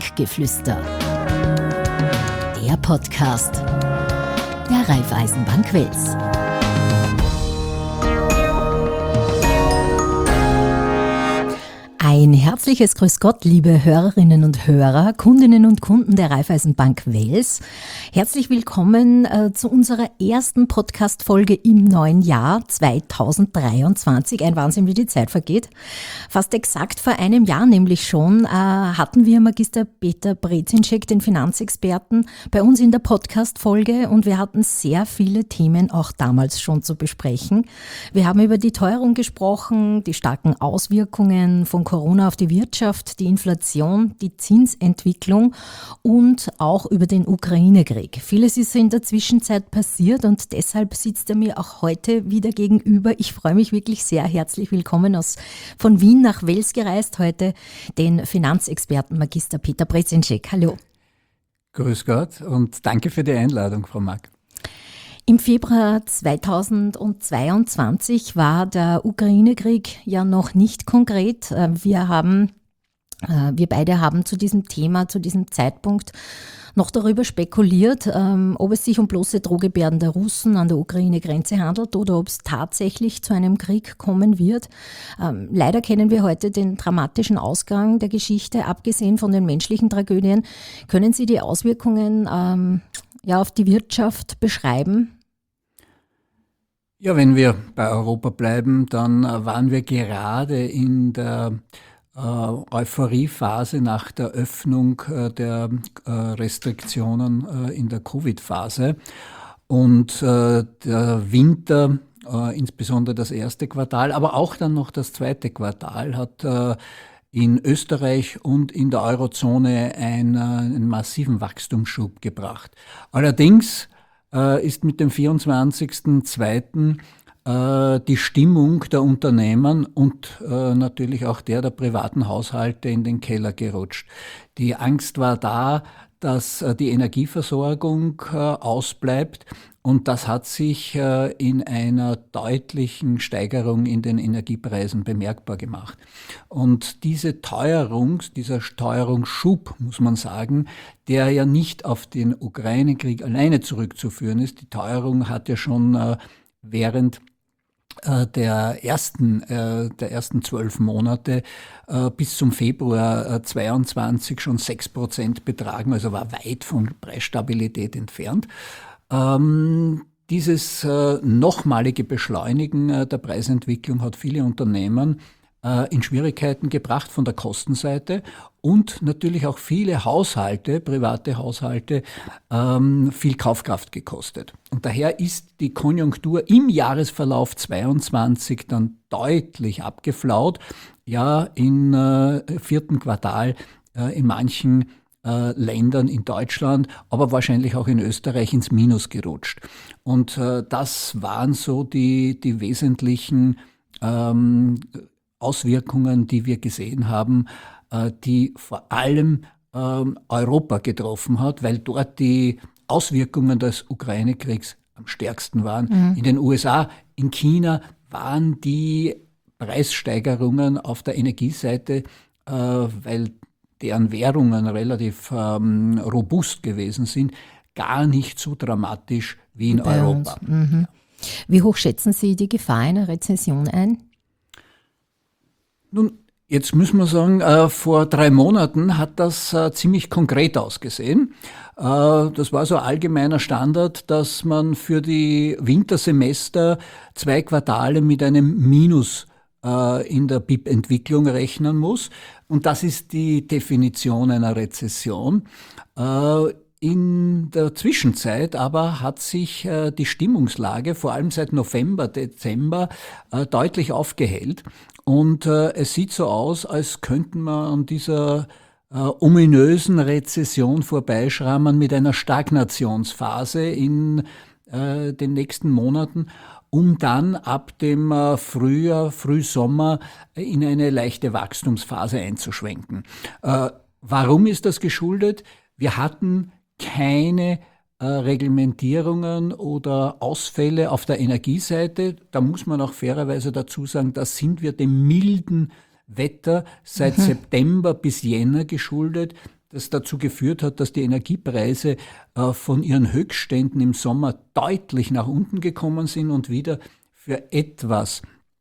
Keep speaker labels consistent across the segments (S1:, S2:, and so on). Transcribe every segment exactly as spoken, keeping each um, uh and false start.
S1: Bankgeflüster. Der Podcast der Raiffeisenbank Wels. Ein herzliches Grüß Gott, liebe Hörerinnen und Hörer, Kundinnen und Kunden der Raiffeisenbank Wels. Herzlich willkommen äh, zu unserer ersten Podcast-Folge im neuen Jahr zweitausenddreiundzwanzig. Ein Wahnsinn, wie die Zeit vergeht. Fast exakt vor einem Jahr nämlich schon äh, hatten wir Magister Peter Brezinschek, den Finanzexperten, bei uns in der Podcast-Folge und wir hatten sehr viele Themen auch damals schon zu besprechen. Wir haben über die Teuerung gesprochen, die starken Auswirkungen von Corona auf die Wirtschaft, die Inflation, die Zinsentwicklung und auch über den Ukraine-Krieg. Vieles ist in der Zwischenzeit passiert und deshalb sitzt er mir auch heute wieder gegenüber. Ich freue mich wirklich sehr. Herzlich willkommen aus von Wien nach Wels gereist. Heute den Finanzexperten Magister Peter Brezinschek. Hallo.
S2: Grüß Gott und danke für die Einladung, Frau Mack.
S1: Im Februar zweitausendzweiundzwanzig war der Ukraine-Krieg ja noch nicht konkret. Wir haben, wir beide haben zu diesem Thema, zu diesem Zeitpunkt noch darüber spekuliert, ob es sich um bloße Drohgebärden der Russen an der Ukraine-Grenze handelt oder ob es tatsächlich zu einem Krieg kommen wird. Leider kennen wir heute den dramatischen Ausgang der Geschichte, abgesehen von den menschlichen Tragödien. Können Sie die Auswirkungen ja, auf die Wirtschaft beschreiben?
S2: Ja, wenn wir bei Europa bleiben, dann waren wir gerade in der äh, Euphoriephase nach der Öffnung äh, der äh, Restriktionen äh, in der Covid-Phase. Und äh, der Winter, äh, insbesondere das erste Quartal, aber auch dann noch das zweite Quartal, hat äh, in Österreich und in der Eurozone einen, einen massiven Wachstumsschub gebracht. Allerdings äh, ist mit dem vierundzwanzigsten zweiten äh, die Stimmung der Unternehmen und äh, natürlich auch der der privaten Haushalte in den Keller gerutscht. Die Angst war da, dass äh, die Energieversorgung äh, ausbleibt. Und das hat sich äh, in einer deutlichen Steigerung in den Energiepreisen bemerkbar gemacht. Und diese Teuerung, dieser Teuerungsschub, muss man sagen, der ja nicht auf den Ukraine-Krieg alleine zurückzuführen ist. Die Teuerung hat ja schon äh, während äh, der ersten, äh, der ersten zwölf Monate äh, bis zum Februar äh, zweiundzwanzig schon sechs Prozent betragen, also war weit von Preisstabilität entfernt. Ähm, dieses äh, nochmalige Beschleunigen äh, der Preisentwicklung hat viele Unternehmen äh, in Schwierigkeiten gebracht von der Kostenseite und natürlich auch viele Haushalte, private Haushalte, ähm, viel Kaufkraft gekostet. Und daher ist die Konjunktur im Jahresverlauf zweiundzwanzig dann deutlich abgeflaut, ja im äh, vierten Quartal äh, in manchen Ländern in Deutschland, aber wahrscheinlich auch in Österreich ins Minus gerutscht. Und äh, das waren so die, die wesentlichen ähm, Auswirkungen, die wir gesehen haben, äh, die vor allem ähm, Europa getroffen hat, weil dort die Auswirkungen des Ukraine-Kriegs am stärksten waren. Mhm. In den U S A, in China waren die Preissteigerungen auf der Energieseite, äh, weil deren Währungen relativ ähm, robust gewesen sind, gar nicht so dramatisch wie in Bei Europa.
S1: Mhm. Wie hoch schätzen Sie die Gefahr einer Rezession ein?
S2: Nun, jetzt müssen wir sagen, äh, vor drei Monaten hat das äh, ziemlich konkret ausgesehen. Äh, das war so ein allgemeiner Standard, dass man für die Wintersemester zwei Quartale mit einem Minus in der B I P-Entwicklung rechnen muss. Und das ist die Definition einer Rezession. In der Zwischenzeit aber hat sich die Stimmungslage vor allem seit November, Dezember deutlich aufgehellt. Und es sieht so aus, als könnten wir an dieser ominösen Rezession vorbeischrammen mit einer Stagnationsphase in den nächsten Monaten, um dann ab dem äh, Frühjahr, Frühsommer in eine leichte Wachstumsphase einzuschwenken. Äh, warum ist das geschuldet? Wir hatten keine äh, Reglementierungen oder Ausfälle auf der Energieseite. Da muss man auch fairerweise dazu sagen, da sind wir dem milden Wetter seit mhm. September bis Jänner geschuldet. das dazu geführt hat, dass die Energiepreise äh, von ihren Höchstständen im Sommer deutlich nach unten gekommen sind und wieder für etwas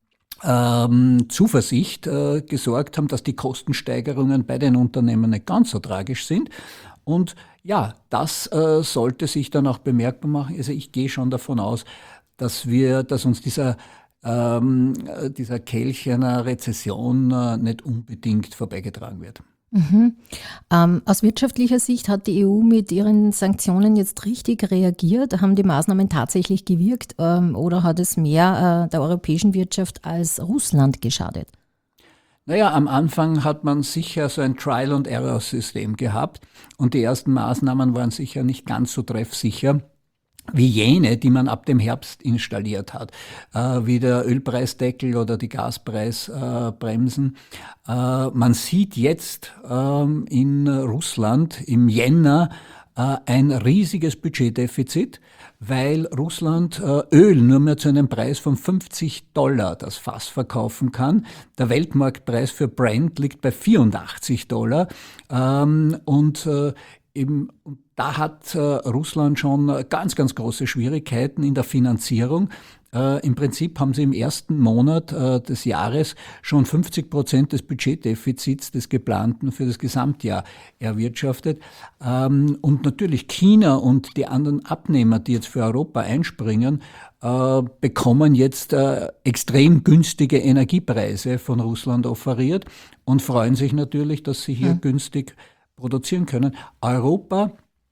S2: ähm, Zuversicht äh, gesorgt haben, dass die Kostensteigerungen bei den Unternehmen nicht ganz so tragisch sind. Und ja, das äh, sollte sich dann auch bemerkbar machen. Also ich gehe schon davon aus, dass wir, dass uns dieser ähm, dieser Kelch einer Rezession äh, nicht unbedingt vorbeigetragen wird.
S1: Mhm. Ähm, aus wirtschaftlicher Sicht hat die E U mit ihren Sanktionen jetzt richtig reagiert? Haben die Maßnahmen tatsächlich gewirkt ähm, oder hat es mehr äh, der europäischen Wirtschaft als Russland geschadet?
S2: Naja, am Anfang hat man sicher so ein Trial-and-Error-System gehabt und die ersten Maßnahmen waren sicher nicht ganz so treffsicher wie jene, die man ab dem Herbst installiert hat, äh, wie der Ölpreisdeckel oder die Gaspreisbremsen. Äh, man sieht jetzt ähm, in Russland im Jänner äh, ein riesiges Budgetdefizit, weil Russland äh, Öl nur mehr zu einem Preis von fünfzig Dollar das Fass verkaufen kann. Der Weltmarktpreis für Brent liegt bei vierundachtzig Dollar ähm, und äh, Eben, da hat äh, Russland schon ganz, ganz große Schwierigkeiten in der Finanzierung. Äh, Im Prinzip haben sie im ersten Monat äh, des Jahres schon fünfzig Prozent des Budgetdefizits des geplanten für das Gesamtjahr erwirtschaftet. Ähm, und natürlich China und die anderen Abnehmer, die jetzt für Europa einspringen, äh, bekommen jetzt äh, extrem günstige Energiepreise von Russland offeriert und freuen sich natürlich, dass sie hier hm. günstig produzieren können. Europa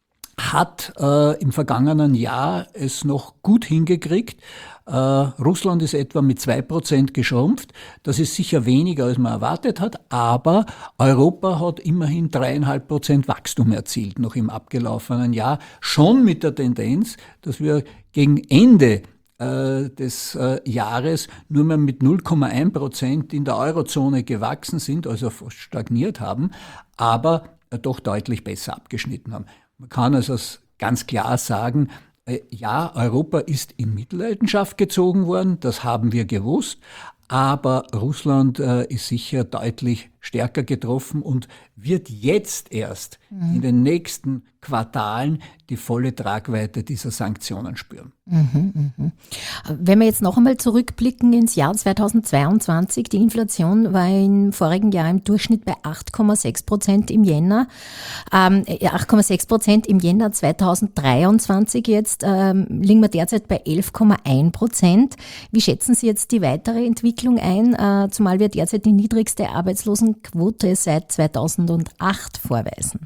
S2: hat äh, im vergangenen Jahr es noch gut hingekriegt. Äh, Russland ist etwa mit zwei Prozent geschrumpft. Das ist sicher weniger, als man erwartet hat, aber Europa hat immerhin drei Komma fünf Prozent Wachstum erzielt, noch im abgelaufenen Jahr. Schon mit der Tendenz, dass wir gegen Ende äh, des äh, Jahres nur mehr mit null Komma eins Prozent in der Eurozone gewachsen sind, also stagniert haben, aber doch deutlich besser abgeschnitten haben. Man kann also ganz klar sagen, äh, ja, Europa ist in Mitleidenschaft gezogen worden, das haben wir gewusst, aber Russland äh, ist sicher deutlich stärker getroffen und wird jetzt erst mhm. in den nächsten Quartalen die volle Tragweite dieser Sanktionen spüren.
S1: Mhm, mh. Wenn wir jetzt noch einmal zurückblicken ins Jahr zweitausendzweiundzwanzig, die Inflation war im vorigen Jahr im Durchschnitt bei acht Komma sechs Prozent im Jänner, ähm, acht Komma sechs Prozent im Jänner zweitausenddreiundzwanzig, jetzt ähm, liegen wir derzeit bei elf Komma eins Prozent. Wie schätzen Sie jetzt die weitere Entwicklung ein, äh, zumal wir derzeit die niedrigste Arbeitslosenquote seit zweitausendacht vorweisen?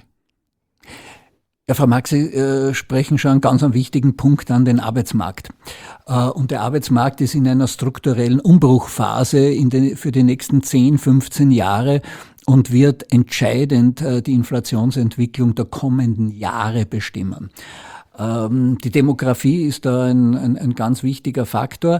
S2: Ja, Frau Mack, Sie äh, sprechen schon einen ganz einen wichtigen Punkt an, den Arbeitsmarkt. Äh, und der Arbeitsmarkt ist in einer strukturellen Umbruchphase in den, für die nächsten zehn, fünfzehn Jahre und wird entscheidend äh, die Inflationsentwicklung der kommenden Jahre bestimmen. Ähm, die Demografie ist da ein, ein, ein ganz wichtiger Faktor.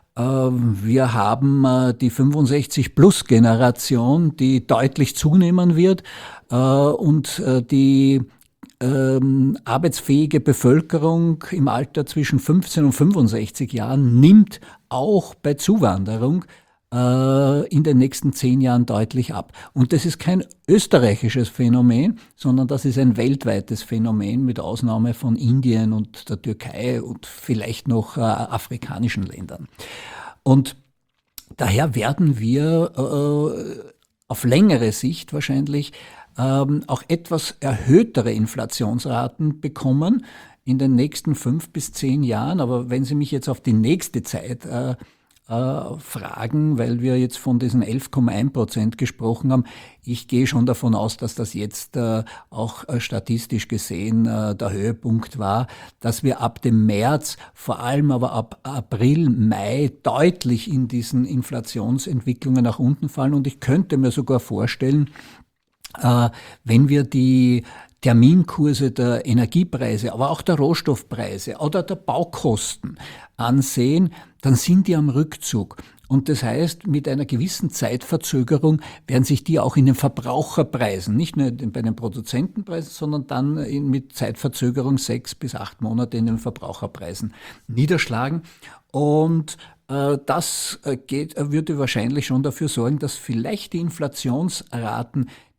S2: Wir haben die fünfundsechzig-Plus-Generation, die deutlich zunehmen wird und die arbeitsfähige Bevölkerung im Alter zwischen fünfzehn und fünfundsechzig Jahren nimmt auch bei Zuwanderung in den nächsten zehn Jahren deutlich ab. Und das ist kein österreichisches Phänomen, sondern das ist ein weltweites Phänomen mit Ausnahme von Indien und der Türkei und vielleicht noch äh, afrikanischen Ländern. Und daher werden wir äh, auf längere Sicht wahrscheinlich ähm, auch etwas erhöhtere Inflationsraten bekommen in den nächsten fünf bis zehn Jahren. Aber wenn Sie mich jetzt auf die nächste Zeit äh, Äh, fragen, weil wir jetzt von diesen elf Komma eins Prozent gesprochen haben. Ich gehe schon davon aus, dass das jetzt äh, auch äh, statistisch gesehen äh, der Höhepunkt war, dass wir ab dem März, vor allem aber ab April, Mai deutlich in diesen Inflationsentwicklungen nach unten fallen. Und ich könnte mir sogar vorstellen, äh, wenn wir die Terminkurse der Energiepreise, aber auch der Rohstoffpreise oder der Baukosten ansehen, dann sind die am Rückzug. Und das heißt, mit einer gewissen Zeitverzögerung werden sich die auch in den Verbraucherpreisen, nicht nur bei den Produzentenpreisen, sondern dann in, mit Zeitverzögerung sechs bis acht Monate in den Verbraucherpreisen niederschlagen. Und äh, das geht, würde wahrscheinlich schon dafür sorgen, dass vielleicht die Inflationsraten,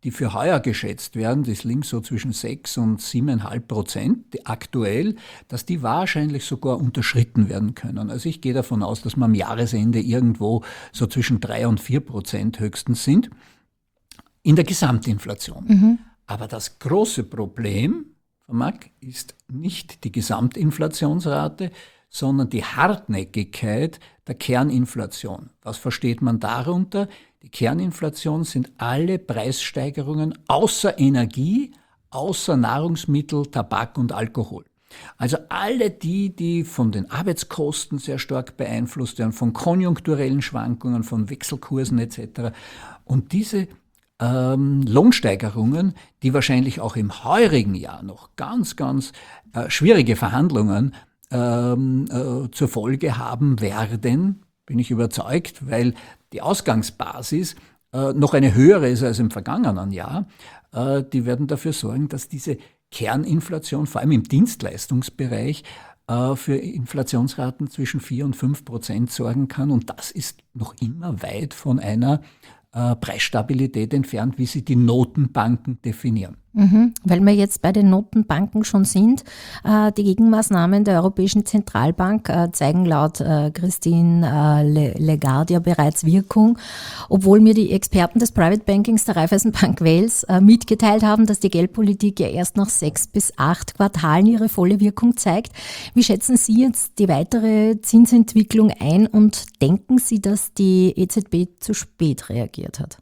S2: die für heuer geschätzt werden, das liegen so zwischen sechs und siebeneinhalb Prozent aktuell, dass die wahrscheinlich sogar unterschritten werden können. Also ich gehe davon aus, dass wir am Jahresende irgendwo so zwischen drei und vier Prozent höchstens sind in der Gesamtinflation. Mhm. Aber das große Problem, Frau Mack, ist nicht die Gesamtinflationsrate, sondern die Hartnäckigkeit der Kerninflation. Was versteht man darunter? Die Kerninflation sind alle Preissteigerungen außer Energie, außer Nahrungsmittel, Tabak und Alkohol. Also alle die, die von den Arbeitskosten sehr stark beeinflusst werden, von konjunkturellen Schwankungen, von Wechselkursen et cetera. Und diese ähm, Lohnsteigerungen, die wahrscheinlich auch im heurigen Jahr noch ganz, ganz äh, schwierige Verhandlungen ähm, äh, zur Folge haben werden, bin ich überzeugt, weil die Ausgangsbasis äh, noch eine höhere ist als im vergangenen Jahr. Äh, die werden dafür sorgen, dass diese Kerninflation, vor allem im Dienstleistungsbereich, äh, für Inflationsraten zwischen vier und fünf Prozent sorgen kann. Und das ist noch immer weit von einer äh, Preisstabilität entfernt, wie sie die Notenbanken definieren.
S1: Mhm, weil wir jetzt bei den Notenbanken schon sind. Äh, die Gegenmaßnahmen der Europäischen Zentralbank äh, zeigen laut äh, Christine äh, Lagarde ja bereits Wirkung, obwohl mir die Experten des Private Bankings der Raiffeisenbank Wales äh, mitgeteilt haben, dass die Geldpolitik ja erst nach sechs bis acht Quartalen ihre volle Wirkung zeigt. Wie schätzen Sie jetzt die weitere Zinsentwicklung ein und denken Sie, dass die E Z B zu spät reagiert hat?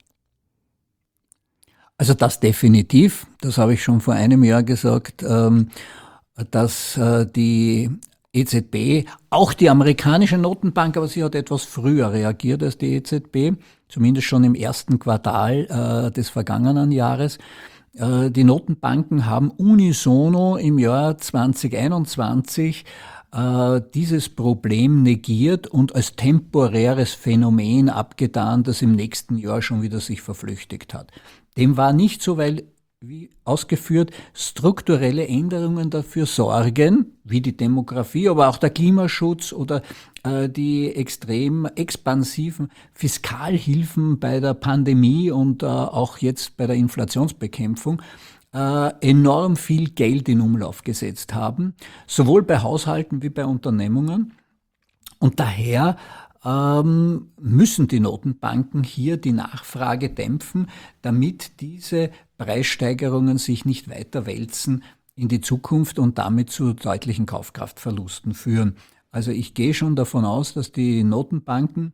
S2: Also das definitiv, das habe ich schon vor einem Jahr gesagt, dass die E Z B, auch die amerikanische Notenbank, aber sie hat etwas früher reagiert als die E Z B, zumindest schon im ersten Quartal des vergangenen Jahres. Die Notenbanken haben unisono im Jahr zwanzig einundzwanzig dieses Problem negiert und als temporäres Phänomen abgetan, das im nächsten Jahr schon wieder sich verflüchtigt hat. Dem war nicht so, weil, wie ausgeführt, strukturelle Änderungen dafür sorgen, wie die Demografie, aber auch der Klimaschutz oder äh, die extrem expansiven Fiskalhilfen bei der Pandemie und äh, auch jetzt bei der Inflationsbekämpfung, äh, enorm viel Geld in Umlauf gesetzt haben, sowohl bei Haushalten wie bei Unternehmungen. Und daher ähm, müssen die Notenbanken hier die Nachfrage dämpfen, damit diese Preissteigerungen sich nicht weiter wälzen in die Zukunft und damit zu deutlichen Kaufkraftverlusten führen. Also ich gehe schon davon aus, dass die Notenbanken,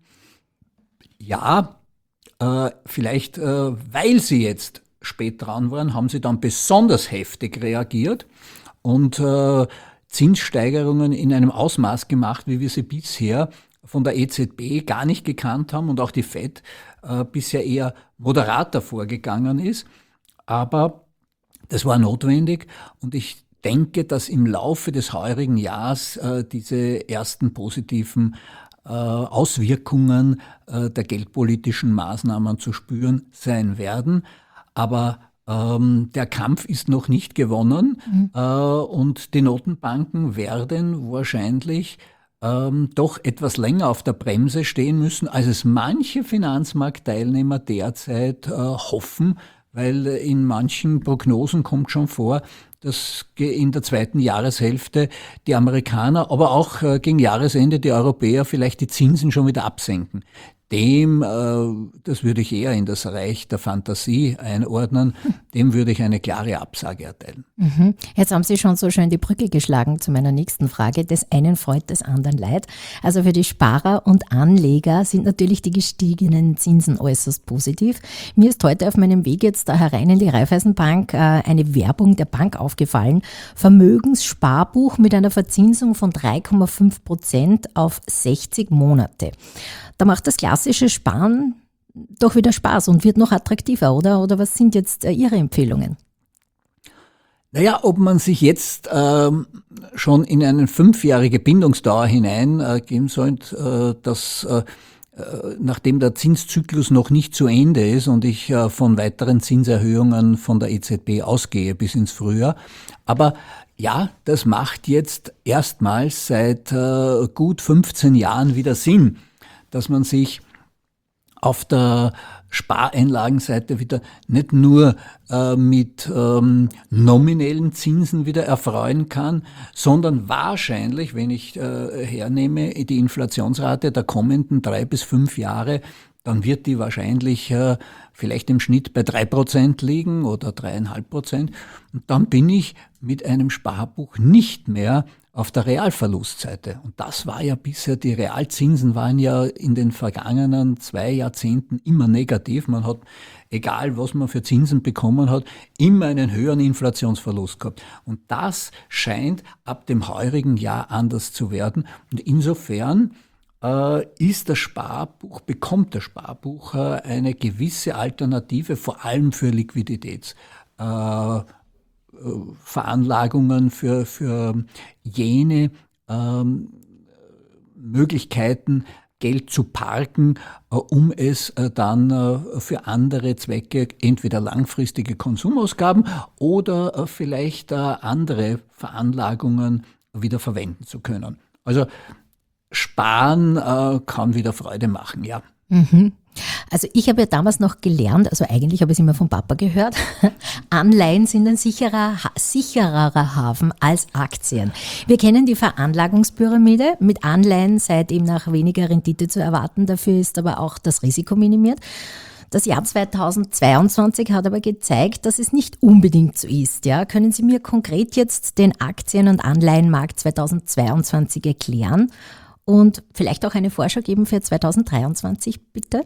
S2: ja, äh, vielleicht, äh, weil sie jetzt spät dran waren, haben sie dann besonders heftig reagiert und äh, Zinssteigerungen in einem Ausmaß gemacht, wie wir sie bisher von der E Z B gar nicht gekannt haben und auch die Fed äh, bisher eher moderater vorgegangen ist. Aber das war notwendig und ich denke, dass im Laufe des heurigen Jahres äh, diese ersten positiven äh, Auswirkungen äh, der geldpolitischen Maßnahmen zu spüren sein werden. Aber ähm, der Kampf ist noch nicht gewonnen mhm. äh, und die Notenbanken werden wahrscheinlich ähm, doch etwas länger auf der Bremse stehen müssen, als es manche Finanzmarktteilnehmer derzeit äh, hoffen, weil in manchen Prognosen kommt schon vor, dass in der zweiten Jahreshälfte die Amerikaner, aber auch äh, gegen Jahresende die Europäer vielleicht die Zinsen schon wieder absenken. Dem, äh, das würde ich eher in das Reich der Fantasie einordnen, dem würde ich eine klare Absage erteilen.
S1: Mhm. Jetzt haben Sie schon so schön die Brücke geschlagen zu meiner nächsten Frage. Des einen freut, des anderen leid. Also für die Sparer und Anleger sind natürlich die gestiegenen Zinsen äußerst positiv. Mir ist heute auf meinem Weg jetzt da herein in die Raiffeisenbank äh, eine Werbung der Bank aufgefallen. Vermögenssparbuch mit einer Verzinsung von drei Komma fünf Prozent auf sechzig Monate. Da macht das klassische Sparen doch wieder Spaß und wird noch attraktiver, oder? Oder was sind jetzt äh, Ihre Empfehlungen?
S2: Naja, ob man sich jetzt ähm, schon in eine fünfjährige Bindungsdauer hineingeben äh, sollte, äh, dass äh, nachdem der Zinszyklus noch nicht zu Ende ist und ich äh, von weiteren Zinserhöhungen von der E Z B ausgehe bis ins Frühjahr. Aber ja, das macht jetzt erstmals seit äh, gut fünfzehn Jahren wieder Sinn, dass man sich auf der Spareinlagenseite wieder nicht nur äh, mit ähm, nominellen Zinsen wieder erfreuen kann, sondern wahrscheinlich, wenn ich äh, hernehme, die Inflationsrate der kommenden drei bis fünf Jahre, dann wird die wahrscheinlich äh, vielleicht im Schnitt bei drei Prozent liegen oder drei Komma fünf Prozent. Und dann bin ich mit einem Sparbuch nicht mehr auf der Realverlustseite. Und das war ja bisher, die Realzinsen waren ja in den vergangenen zwei Jahrzehnten immer negativ. Man hat, egal was man für Zinsen bekommen hat, immer einen höheren Inflationsverlust gehabt. Und das scheint ab dem heurigen Jahr anders zu werden. Und insofern äh, ist das Sparbuch, bekommt das Sparbuch äh, eine gewisse Alternative, vor allem für Liquiditäts. Äh, Veranlagungen für, für jene ähm, Möglichkeiten, Geld zu parken, äh, um es äh, dann äh, für andere Zwecke, entweder langfristige Konsumausgaben oder äh, vielleicht äh, andere Veranlagungen wieder verwenden zu können. Also Sparen äh, kann wieder Freude machen, ja.
S1: Mhm. Also ich habe ja damals noch gelernt, also eigentlich habe ich es immer vom Papa gehört, Anleihen sind ein sicherer, sichererer Hafen als Aktien. Wir kennen die Veranlagungspyramide. Mit Anleihen seid eben nach weniger Rendite zu erwarten, dafür ist aber auch das Risiko minimiert. Das Jahr zweitausendzweiundzwanzig hat aber gezeigt, dass es nicht unbedingt so ist. Ja? Können Sie mir konkret jetzt den Aktien- und Anleihenmarkt zweitausendzweiundzwanzig erklären? Und vielleicht auch eine Vorschau geben für zweitausenddreiundzwanzig, bitte?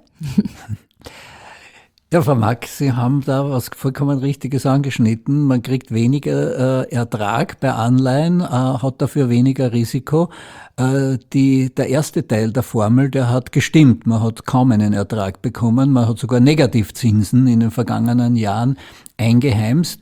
S2: Ja, Frau Mack, Sie haben da was vollkommen Richtiges angeschnitten. Man kriegt weniger äh, Ertrag bei Anleihen, äh, hat dafür weniger Risiko. Äh, die, der erste Teil der Formel, der hat gestimmt. Man hat kaum einen Ertrag bekommen. Man hat sogar Negativzinsen in den vergangenen Jahren eingeheimst.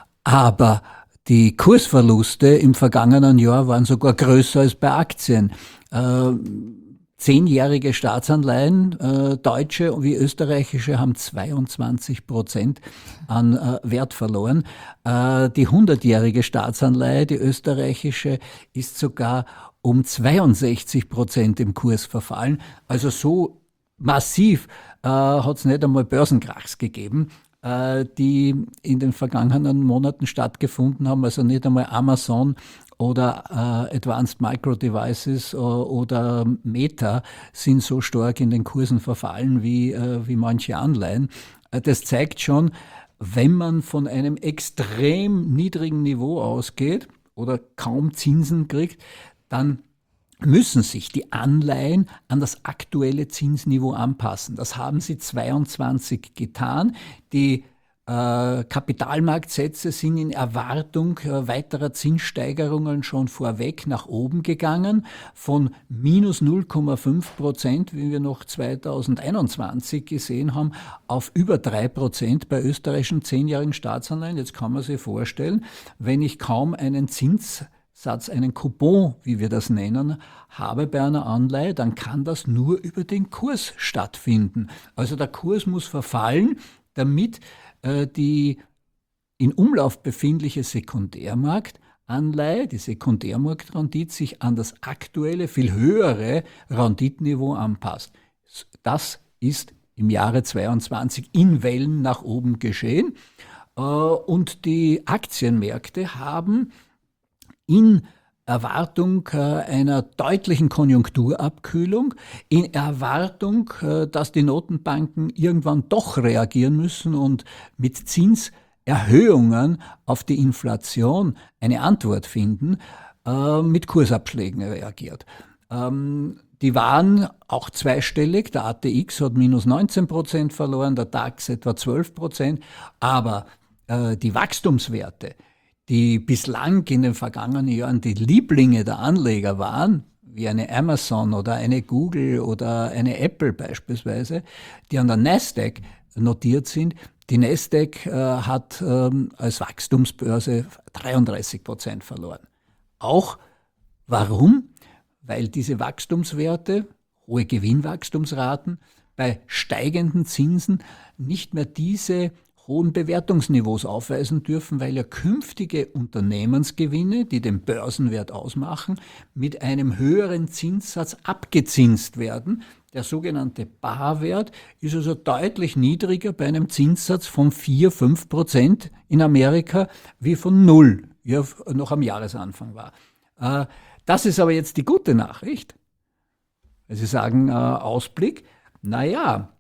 S2: Aber die Kursverluste im vergangenen Jahr waren sogar größer als bei Aktien. Äh, Zehnjährige Staatsanleihen, äh, deutsche wie österreichische, haben zweiundzwanzig Prozent an äh, Wert verloren. Äh, die hundertjährige Staatsanleihe, die österreichische, ist sogar um zweiundsechzig Prozent im Kurs verfallen. Also so massiv äh, hat es nicht einmal Börsenkrachs gegeben, äh, die in den vergangenen Monaten stattgefunden haben. Also nicht einmal Amazon oder äh, Advanced Micro Devices äh, oder Meta sind so stark in den Kursen verfallen wie, äh, wie manche Anleihen. Äh, das zeigt schon, wenn man von einem extrem niedrigen Niveau ausgeht oder kaum Zinsen kriegt, dann müssen sich die Anleihen an das aktuelle Zinsniveau anpassen. Das haben sie zweiundzwanzig getan. Die Äh, Kapitalmarktsätze sind in Erwartung äh, weiterer Zinssteigerungen schon vorweg nach oben gegangen, von minus null Komma fünf Prozent, wie wir noch zweitausendeinundzwanzig gesehen haben, auf über drei Prozent bei österreichischen zehnjährigen Staatsanleihen. Jetzt kann man sich vorstellen, wenn ich kaum einen Zinssatz, einen Coupon, wie wir das nennen, habe bei einer Anleihe, dann kann das nur über den Kurs stattfinden. Also der Kurs muss verfallen, damit die in Umlauf befindliche Sekundärmarktanleihe, die Sekundärmarktrendite, sich an das aktuelle, viel höhere Renditeniveau anpasst. Das ist im Jahre zweiundzwanzig in Wellen nach oben geschehen. Und die Aktienmärkte haben in Erwartung einer deutlichen Konjunkturabkühlung, in Erwartung, dass die Notenbanken irgendwann doch reagieren müssen und mit Zinserhöhungen auf die Inflation eine Antwort finden, mit Kursabschlägen reagiert. Die waren auch zweistellig, der A T X hat minus neunzehn Prozent verloren, der DAX etwa zwölf Prozent, aber die Wachstumswerte, die bislang in den vergangenen Jahren die Lieblinge der Anleger waren, wie eine Amazon oder eine Google oder eine Apple beispielsweise, die an der Nasdaq notiert sind. Die Nasdaq äh, hat ähm, als Wachstumsbörse dreiunddreißig Prozent verloren. Auch warum? Weil diese Wachstumswerte, hohe Gewinnwachstumsraten, bei steigenden Zinsen nicht mehr diese hohen Bewertungsniveaus aufweisen dürfen, weil ja künftige Unternehmensgewinne, die den Börsenwert ausmachen, mit einem höheren Zinssatz abgezinst werden. der sogenannte Barwert, ist also deutlich niedriger bei einem Zinssatz von vier, fünf Prozent in Amerika wie von null, wie er noch am Jahresanfang war. Äh, das ist aber jetzt die gute Nachricht. Sie sagen äh, Ausblick, naja,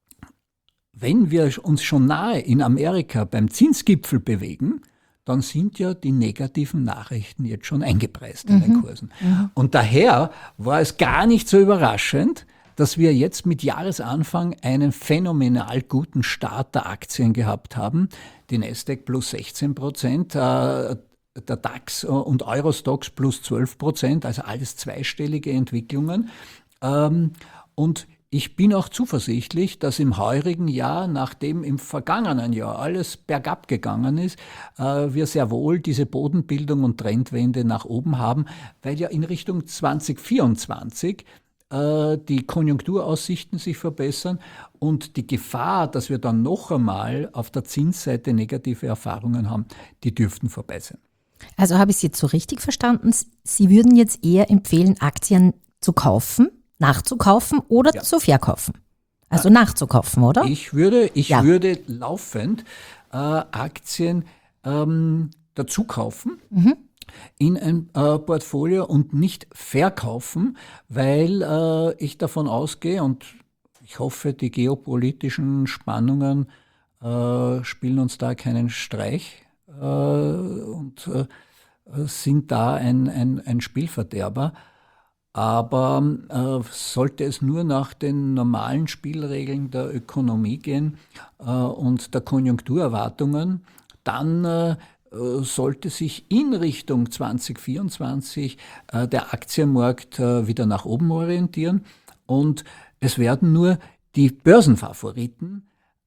S2: wenn wir uns schon nahe in Amerika beim Zinsgipfel bewegen, dann sind ja die negativen Nachrichten jetzt schon eingepreist in mhm. den Kursen. Mhm. Und daher war es gar nicht so überraschend, dass wir jetzt mit Jahresanfang einen phänomenal guten Start der Aktien gehabt haben. Die Nasdaq plus sechzehn Prozent, äh, der DAX und Eurostoxx plus zwölf Prozent, also alles zweistellige Entwicklungen. Ähm, und ich bin auch zuversichtlich, dass im heurigen Jahr, nachdem im vergangenen Jahr alles bergab gegangen ist, äh, wir sehr wohl diese Bodenbildung und Trendwende nach oben haben, weil ja in Richtung zwanzig vierundzwanzig äh, die Konjunkturaussichten sich verbessern und die Gefahr, dass wir dann noch einmal auf der Zinsseite negative Erfahrungen haben, die dürften vorbei sein.
S1: Also habe ich es jetzt so richtig verstanden, Sie würden jetzt eher empfehlen, Aktien zu kaufen, nachzukaufen oder ja. zu verkaufen? Also ja. nachzukaufen, oder?
S2: Ich würde, ich ja. würde laufend äh, Aktien ähm, dazu kaufen mhm. in ein äh, Portfolio und nicht verkaufen, weil äh, ich davon ausgehe und ich hoffe, die geopolitischen Spannungen äh, spielen uns da keinen Streich äh, und äh, sind da ein, ein, ein Spielverderber. Aber äh, sollte es nur nach den normalen Spielregeln der Ökonomie gehen äh, und der Konjunkturerwartungen, dann äh, sollte sich in Richtung zwanzig vierundzwanzig äh, der Aktienmarkt äh, wieder nach oben orientieren. Und es werden nur die Börsenfavoriten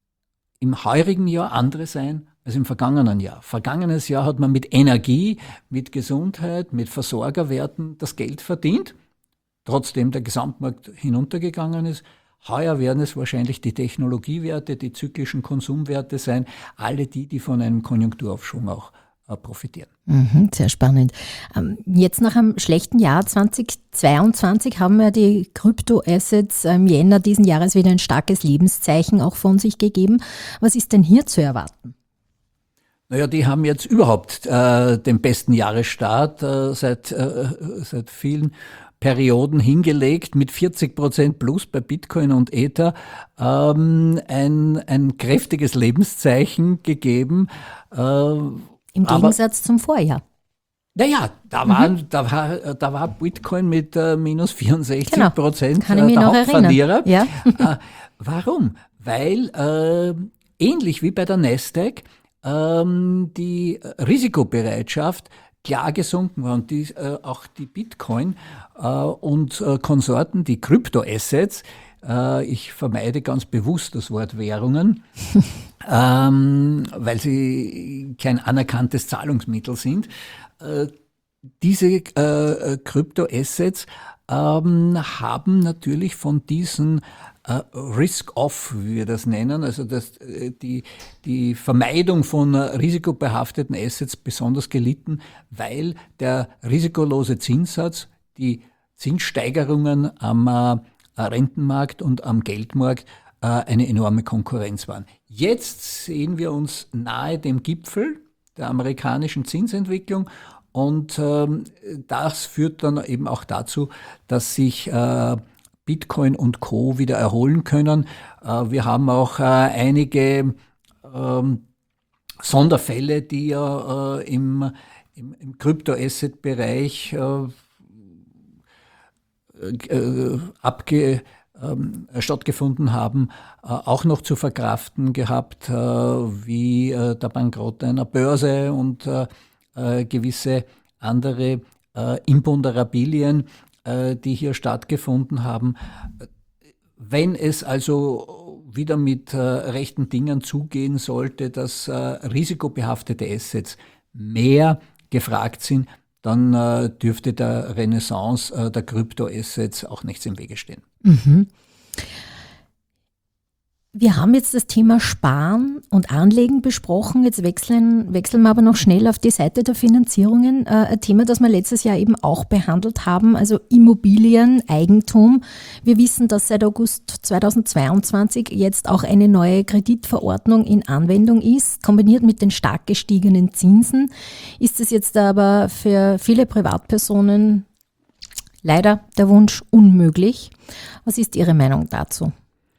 S2: im heurigen Jahr andere sein als im vergangenen Jahr. Vergangenes Jahr hat man mit Energie, mit Gesundheit, mit Versorgerwerten das Geld verdient, trotzdem der Gesamtmarkt hinuntergegangen ist. Heuer werden es wahrscheinlich die Technologiewerte, die zyklischen Konsumwerte sein, alle die, die von einem Konjunkturaufschwung auch äh, profitieren.
S1: Mhm, sehr spannend. Ähm, jetzt nach einem schlechten Jahr zwanzig zweiundzwanzig haben ja die Kryptoassets im Jänner diesen Jahres wieder ein starkes Lebenszeichen auch von sich gegeben. Was ist denn hier zu erwarten?
S2: Naja, die haben jetzt überhaupt äh, den besten Jahresstart äh, seit, äh, seit vielen Perioden hingelegt mit vierzig Prozent plus bei Bitcoin und Ether, ähm, ein, ein kräftiges Lebenszeichen gegeben.
S1: Äh, Im Gegensatz aber, zum Vorjahr.
S2: Naja, da, waren, mhm. da, war, da war Bitcoin mit äh, minus vierundsechzig Prozent
S1: genau. äh,
S2: der Hauptverlierer.
S1: Ja.
S2: äh, warum? Weil äh, ähnlich wie bei der Nasdaq ähm, die Risikobereitschaft klar gesunken war und die, äh, auch die Bitcoin äh, und äh, Konsorten, die Kryptoassets, äh, ich vermeide ganz bewusst das Wort Währungen, ähm, weil sie kein anerkanntes Zahlungsmittel sind. Äh, diese äh, Kryptoassets ähm, haben natürlich von diesen Uh, Risk-off, wie wir das nennen, also das, die, die Vermeidung von uh, risikobehafteten Assets besonders gelitten, weil der risikolose Zinssatz, die Zinssteigerungen am uh, Rentenmarkt und am Geldmarkt uh, eine enorme Konkurrenz waren. Jetzt sehen wir uns nahe dem Gipfel der amerikanischen Zinsentwicklung und ähm, das führt dann eben auch dazu, dass sich äh, Bitcoin und Co. wieder erholen können. Wir haben auch einige ähm, Sonderfälle, die ja äh, im, im, im Kryptoasset-Bereich äh, äh, abge, äh, stattgefunden haben, äh, auch noch zu verkraften gehabt, äh, wie äh, der Bankrott einer Börse und äh, äh, gewisse andere äh, Imponderabilien, die hier stattgefunden haben. Wenn es also wieder mit äh, rechten Dingen zugehen sollte, dass äh, risikobehaftete Assets mehr gefragt sind, dann äh, dürfte der Renaissance äh, der Kryptoassets auch nichts im Wege stehen.
S1: Mhm. Wir haben jetzt das Thema Sparen und Anlegen besprochen. Jetzt wechseln, wechseln wir aber noch schnell auf die Seite der Finanzierungen. Äh, ein Thema, das wir letztes Jahr eben auch behandelt haben, also Immobilien, Eigentum. Wir wissen, dass seit August zweitausendzweiundzwanzig jetzt auch eine neue Kreditverordnung in Anwendung ist. Kombiniert mit den stark gestiegenen Zinsen ist es jetzt aber für viele Privatpersonen leider der Wunsch unmöglich. Was ist Ihre Meinung dazu?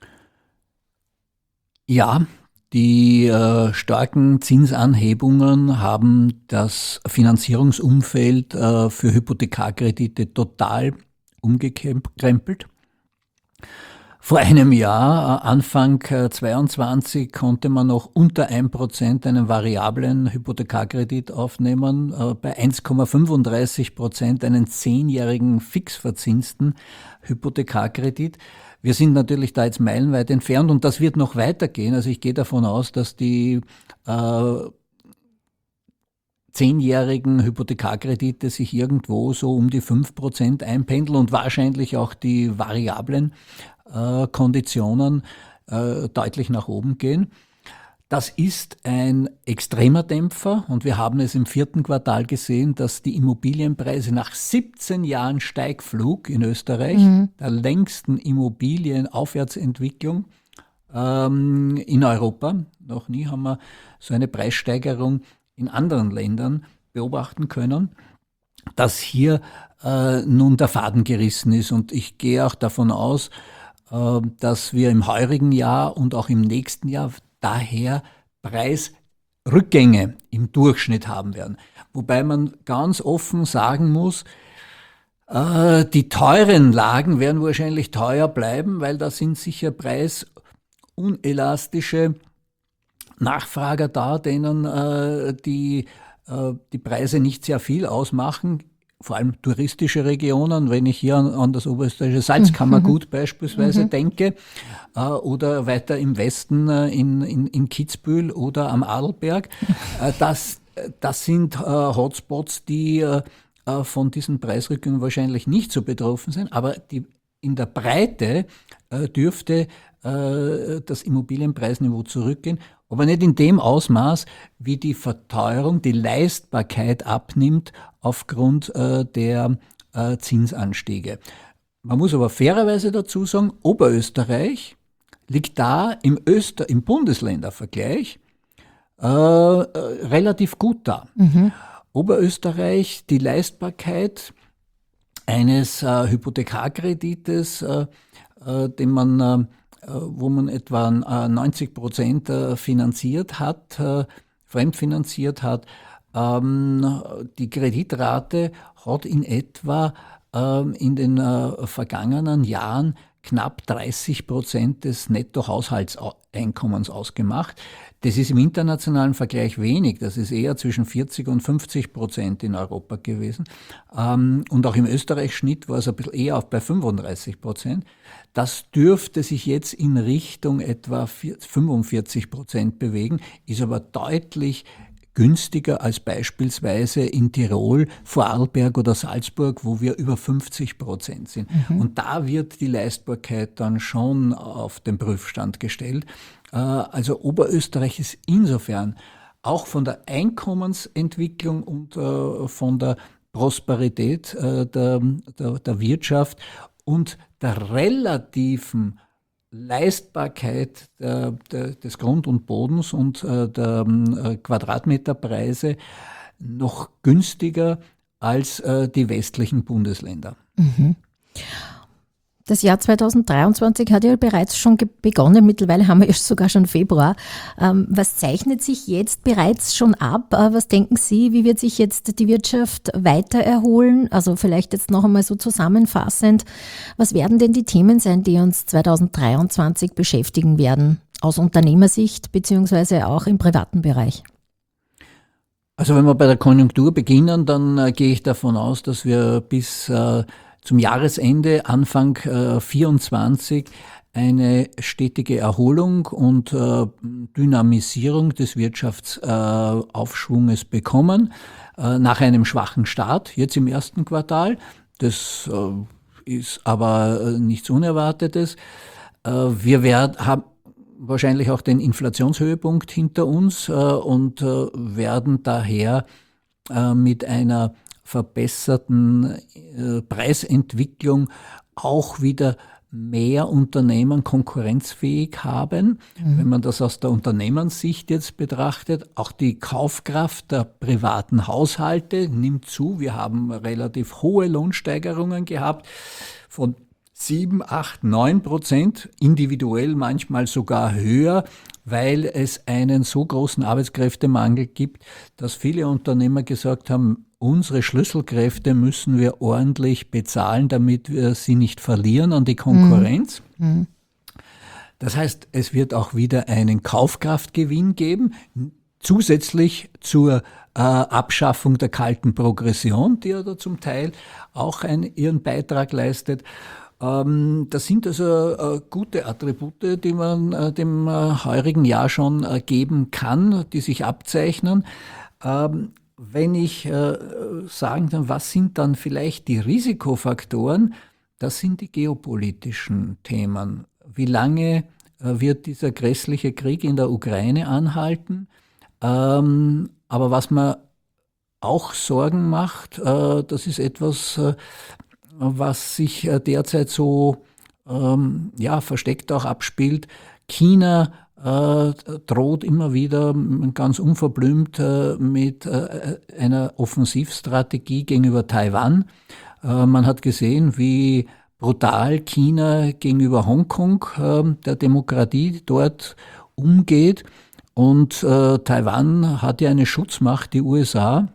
S2: Ja, die äh, starken Zinsanhebungen haben das Finanzierungsumfeld äh, für Hypothekarkredite total umgekrempelt. Vor einem Jahr, äh, Anfang äh, zweiundzwanzig, konnte man noch unter ein Prozent einen variablen Hypothekarkredit aufnehmen, äh, bei eins Komma fünfunddreißig Prozent einen zehnjährigen fixverzinsten Hypothekarkredit. Wir sind natürlich da jetzt meilenweit entfernt und das wird noch weitergehen. Also ich gehe davon aus, dass die äh, zehnjährigen Hypothekarkredite sich irgendwo so um die fünf Prozent einpendeln und wahrscheinlich auch die variablen äh, Konditionen äh, deutlich nach oben gehen. Das ist ein extremer Dämpfer und wir haben es im vierten Quartal gesehen, dass die Immobilienpreise nach siebzehn Jahren Steigflug in Österreich, mhm. der längsten Immobilienaufwärtsentwicklung ähm, in Europa, noch nie haben wir so eine Preissteigerung in anderen Ländern beobachten können, dass hier äh, nun der Faden gerissen ist. Und ich gehe auch davon aus, äh, dass wir im heurigen Jahr und auch im nächsten Jahr daher Preisrückgänge im Durchschnitt haben werden. Wobei man ganz offen sagen muss, äh, die teuren Lagen werden wahrscheinlich teuer bleiben, weil da sind sicher preisunelastische Nachfrager da, denen äh, die, äh, die Preise nicht sehr viel ausmachen. Vor allem touristische Regionen, wenn ich hier an, an das oberösterreichische Salzkammergut mhm. beispielsweise mhm. denke, äh, oder weiter im Westen äh, in, in, in Kitzbühel oder am Adelberg. Äh, das, das sind äh, Hotspots, die äh, von diesen Preisrückgängen wahrscheinlich nicht so betroffen sind, aber die, in der Breite äh, dürfte äh, das Immobilienpreisniveau zurückgehen, aber nicht in dem Ausmaß, wie die Verteuerung, die Leistbarkeit abnimmt aufgrund äh, der äh, Zinsanstiege. Man muss aber fairerweise dazu sagen, Oberösterreich liegt da im, Öster-, im Bundesländervergleich äh, äh, relativ gut da. Mhm. Oberösterreich, die Leistbarkeit eines äh, Hypothekarkredites, äh, äh, den man äh, wo man etwa neunzig Prozent finanziert hat, fremdfinanziert hat. Die Kreditrate hat in etwa in den vergangenen Jahren knapp dreißig Prozent des Nettohaushaltseinkommens ausgemacht. Das ist im internationalen Vergleich wenig, das ist eher zwischen vierzig und fünfzig Prozent in Europa gewesen. Und auch im Österreich-Schnitt war es ein bisschen eher bei fünfunddreißig Prozent. Das dürfte sich jetzt in Richtung etwa fünfundvierzig Prozent bewegen, ist aber deutlich günstiger als beispielsweise in Tirol, Vorarlberg oder Salzburg, wo wir über fünfzig Prozent sind. Mhm. Und da wird die Leistbarkeit dann schon auf den Prüfstand gestellt. Also Oberösterreich ist insofern auch von der Einkommensentwicklung und von der Prosperität der, der, der Wirtschaft und der relativen Leistbarkeit der, der, des Grund und Bodens und äh, der äh, Quadratmeterpreise noch günstiger als äh, die westlichen Bundesländer.
S1: Mhm. Das Jahr zweitausenddreiundzwanzig hat ja bereits schon begonnen, mittlerweile haben wir ja sogar schon Februar. Ähm, was zeichnet sich jetzt bereits schon ab? Äh, was denken Sie, wie wird sich jetzt die Wirtschaft weiter erholen? Also vielleicht jetzt noch einmal so zusammenfassend, was werden denn die Themen sein, die uns zweitausenddreiundzwanzig beschäftigen werden, aus Unternehmersicht beziehungsweise auch im privaten Bereich?
S2: Also wenn wir bei der Konjunktur beginnen, dann äh, gehe ich davon aus, dass wir bis äh, zum Jahresende, Anfang äh, vierundzwanzig, eine stetige Erholung und äh, Dynamisierung des Wirtschaftsaufschwunges äh, bekommen, äh, nach einem schwachen Start, jetzt im ersten Quartal. Das äh, ist aber äh, nichts Unerwartetes. Äh, wir werd, hab, wahrscheinlich auch den Inflationshöhepunkt hinter uns äh, und äh, werden daher äh, mit einer verbesserten äh, Preisentwicklung auch wieder mehr Unternehmen konkurrenzfähig haben. Mhm. Wenn man das aus der Unternehmenssicht jetzt betrachtet, auch die Kaufkraft der privaten Haushalte nimmt zu. Wir haben relativ hohe Lohnsteigerungen gehabt von sieben, acht, neun Prozent, individuell manchmal sogar höher, weil es einen so großen Arbeitskräftemangel gibt, dass viele Unternehmer gesagt haben, unsere Schlüsselkräfte müssen wir ordentlich bezahlen, damit wir sie nicht verlieren an die Konkurrenz. Mhm. Das heißt, es wird auch wieder einen Kaufkraftgewinn geben, zusätzlich zur äh, Abschaffung der kalten Progression, die ja da zum Teil auch einen, ihren Beitrag leistet. Ähm, das sind also äh, gute Attribute, die man äh, dem äh, heurigen Jahr schon äh, geben kann, die sich abzeichnen. Ähm, Wenn ich äh, sagen kann, was sind dann vielleicht die Risikofaktoren, das sind die geopolitischen Themen. Wie lange äh, wird dieser grässliche Krieg in der Ukraine anhalten? Ähm, aber was mir auch Sorgen macht, äh, das ist etwas, äh, was sich äh, derzeit so ähm, ja, versteckt auch abspielt. China Äh, droht immer wieder ganz unverblümt äh, mit äh, einer Offensivstrategie gegenüber Taiwan. Äh, man hat gesehen, wie brutal China gegenüber Hongkong, äh, der Demokratie dort umgeht. Und äh, Taiwan hat ja eine Schutzmacht, die U S A.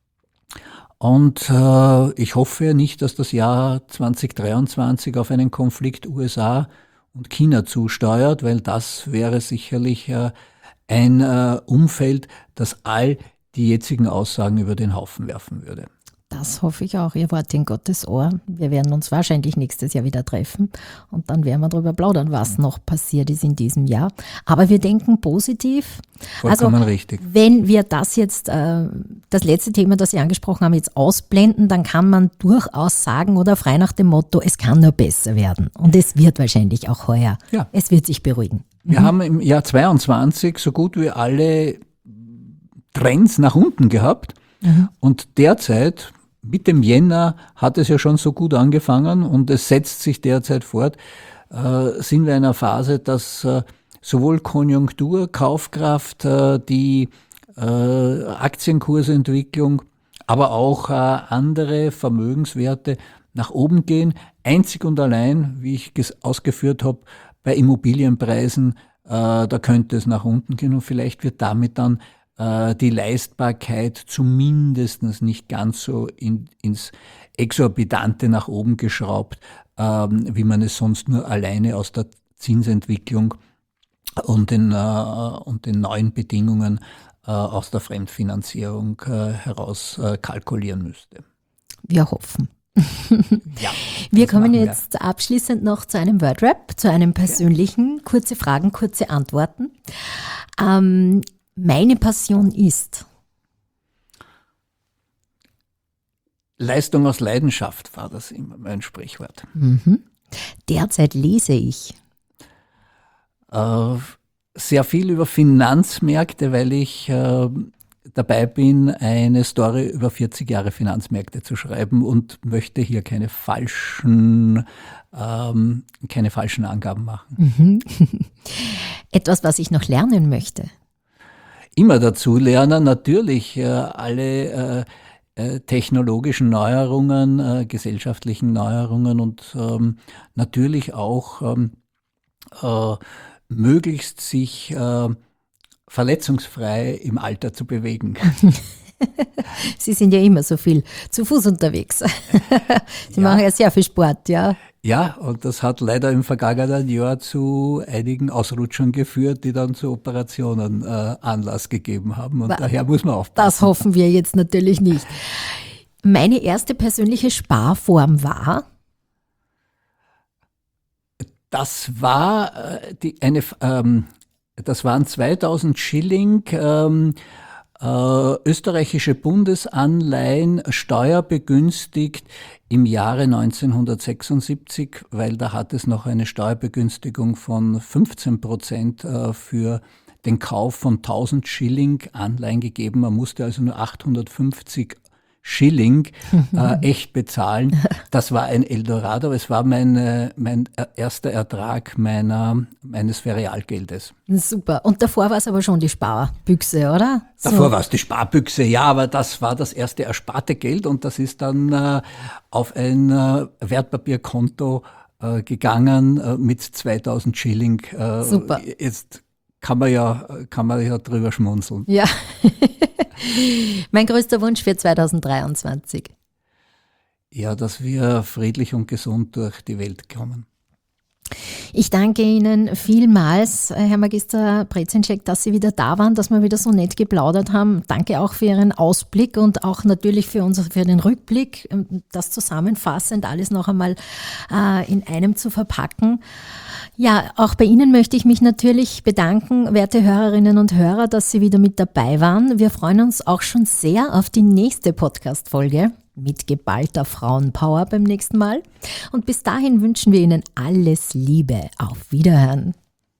S2: Und äh, ich hoffe nicht, dass das Jahr zwanzig dreiundzwanzig auf einen Konflikt U S A und China zusteuert, weil das wäre sicherlich äh, ein äh, Umfeld, das all die jetzigen Aussagen über den Haufen werfen würde.
S1: Das hoffe ich auch. Ihr Wort in Gottes Ohr. Wir werden uns wahrscheinlich nächstes Jahr wieder treffen und dann werden wir darüber plaudern, was noch passiert ist in diesem Jahr. Aber wir denken positiv.
S2: Vollkommen
S1: also,
S2: richtig.
S1: Wenn wir das jetzt, äh, das letzte Thema, das Sie angesprochen haben, jetzt ausblenden, dann kann man durchaus sagen oder frei nach dem Motto, es kann nur besser werden. Und es wird wahrscheinlich auch heuer. Ja. Es wird sich beruhigen.
S2: Wir mhm. haben im Jahr zweiundzwanzig so gut wie alle Trends nach unten gehabt. Mhm. Und derzeit, mit dem Jänner hat es ja schon so gut angefangen und es setzt sich derzeit fort, äh, sind wir in einer Phase, dass äh, sowohl Konjunktur, Kaufkraft, äh, die äh, Aktienkursentwicklung, aber auch äh, andere Vermögenswerte nach oben gehen. Einzig und allein, wie ich ges- ausgeführt habe, bei Immobilienpreisen, äh, da könnte es nach unten gehen und vielleicht wird damit dann die Leistbarkeit zumindest nicht ganz so in, ins Exorbitante nach oben geschraubt, ähm, wie man es sonst nur alleine aus der Zinsentwicklung und den, äh, und den neuen Bedingungen äh, aus der Fremdfinanzierung äh, heraus äh, kalkulieren müsste.
S1: Wir hoffen.
S2: Ja,
S1: wir kommen jetzt wir. abschließend noch zu einem Wordrap, zu einem persönlichen, okay. Kurze Fragen, kurze Antworten. Ähm, Meine Passion ist?
S2: Leistung aus Leidenschaft war das immer mein Sprichwort.
S1: Mhm. Derzeit lese ich?
S2: Äh, sehr viel über Finanzmärkte, weil ich äh, dabei bin, eine Story über vierzig Jahre Finanzmärkte zu schreiben und möchte hier keine falschen, ähm, keine falschen Angaben machen.
S1: Mhm. Etwas, was ich noch lernen möchte?
S2: Immer dazu lernen, natürlich äh, alle äh, äh, technologischen Neuerungen, äh, gesellschaftlichen Neuerungen und ähm, natürlich auch ähm, äh, möglichst sich äh, verletzungsfrei im Alter zu bewegen.
S1: Sie sind ja immer so viel zu Fuß unterwegs. Sie ja. machen ja sehr viel Sport, ja.
S2: Ja, und das hat leider im vergangenen Jahr zu einigen Ausrutschern geführt, die dann zu Operationen äh, Anlass gegeben haben. Und da, daher muss man aufpassen.
S1: Das hoffen wir jetzt natürlich nicht. Meine erste persönliche Sparform war?
S2: Das war äh, die eine, ähm, das waren zweitausend Schilling. Ähm, äh, österreichische Bundesanleihen steuerbegünstigt im Jahre neunzehnhundertsechsundsiebzig, weil da hat es noch eine Steuerbegünstigung von fünfzehn Prozent äh, für den Kauf von tausend Schilling Anleihen gegeben. Man musste also nur achthundertfünfzig Schilling äh, echt bezahlen. Das war ein Eldorado, aber es war mein, mein erster Ertrag meiner, meines Ferialgeldes.
S1: Super. Und davor war es aber schon die Sparbüchse, oder?
S2: So. Davor war es die Sparbüchse, ja, aber das war das erste ersparte Geld und das ist dann äh, auf ein äh, Wertpapierkonto äh, gegangen äh, mit zweitausend Schilling. Äh,
S1: Super.
S2: Jetzt kann man ja, kann man ja drüber schmunzeln.
S1: Ja. Mein größter Wunsch für zweitausenddreiundzwanzig?
S2: Ja, dass wir friedlich und gesund durch die Welt kommen.
S1: Ich danke Ihnen vielmals, Herr Magister Brezinschek, dass Sie wieder da waren, dass wir wieder so nett geplaudert haben. Danke auch für Ihren Ausblick und auch natürlich für, uns, für den Rückblick, das zusammenfassend alles noch einmal äh, in einem zu verpacken. Ja, auch bei Ihnen möchte ich mich natürlich bedanken, werte Hörerinnen und Hörer, dass Sie wieder mit dabei waren. Wir freuen uns auch schon sehr auf die nächste Podcast-Folge mit geballter Frauenpower beim nächsten Mal. Und bis dahin wünschen wir Ihnen alles Liebe. Auf Wiederhören.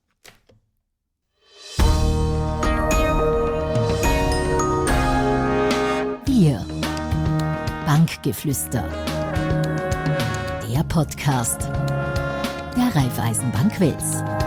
S1: Wir, Bankgeflüster, der Podcast der Raiffeisenbank Wels.